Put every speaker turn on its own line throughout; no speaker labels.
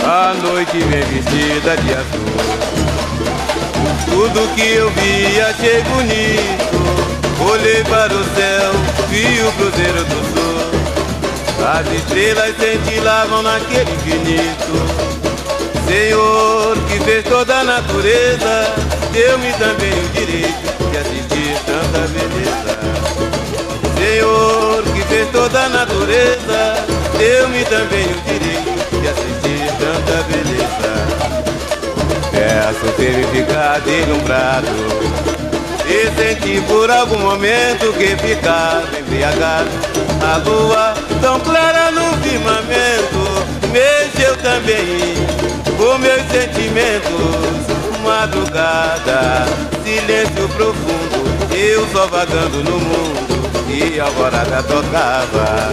A noite vem vestida de azul. Tudo que eu vi achei bonito. Olhei para o céu, vi o cruzeiro do sul. As estrelas cintilavam naquele infinito. Senhor, que fez toda a natureza, deu-me também o direito de assistir tanta beleza. Senhor, que fez toda a natureza, deu-me também o direito de assistir tanta beleza. Peço ter ficar deslumbrado e sentir por algum momento que ficava embriagado. A lua tão clara no firmamento mexeu também com meus sentimentos. Madrugada, silêncio profundo, eu só vagando no mundo e a alvorada tocava.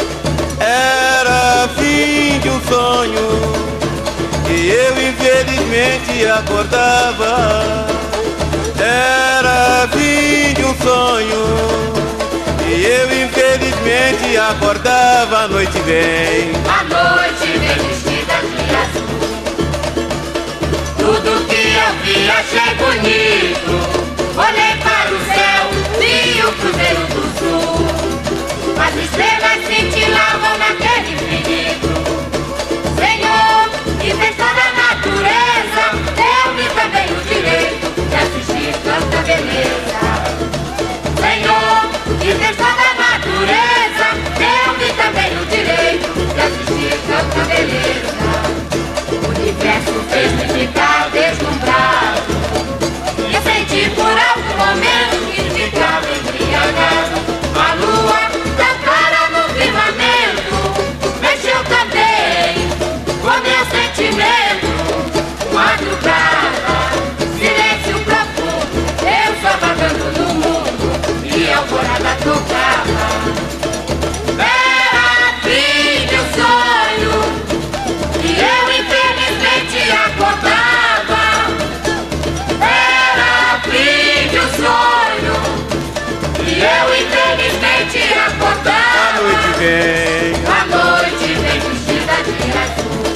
Era fim de um sonho e eu infelizmente acordava. Era fim de um sonho e eu infelizmente acordava. A noite vem,
a noite vem vestida de azul. Tudo que eu vi achei bonito. Olhei para o céu, vi o cruzeiro do sul. As estrelas cintilavam naquele infinito. Senhor, que fez toda a natureza, deu-me também o direito de assistir tanta beleza. Senhor, que fez toda a natureza, deu-me também o direito de assistir tanta beleza. O universo fez-me ficar deslumbrado e senti por algum momento que ficava embriagado. A lua tão clara no firmamento mexeu também com meu sentimento. Madrugada, silêncio profundo, eu só vagando no mundo e a alvorada tocava. Era fim de um sonho e eu infelizmente acordava. Era fim de um sonho e eu infelizmente acordava.
a noite vem,
A noite vem vestida de azul.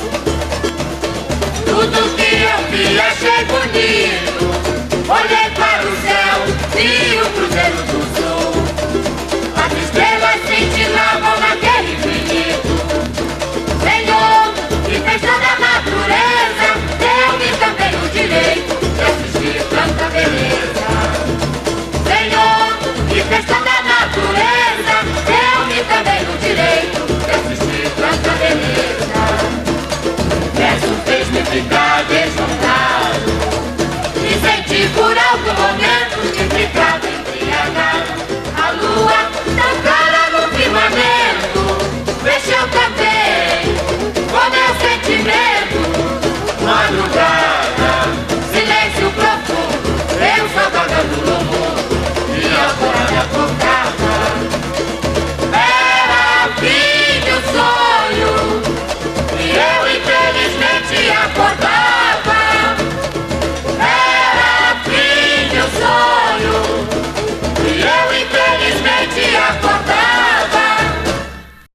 Tudo que eu vi achei bonito. Olhei para o céu, vi o cruzeiro do sul. As estrelas cintilavam naquele infinito. Senhor, que fez toda a natureza, deu-me também o direito de assistir tanta beleza. Senhor, que fez toda a natureza, deu-me também o direito de assistir tanta beleza. O verso fez-me ficar deslumbrado e senti por algum momento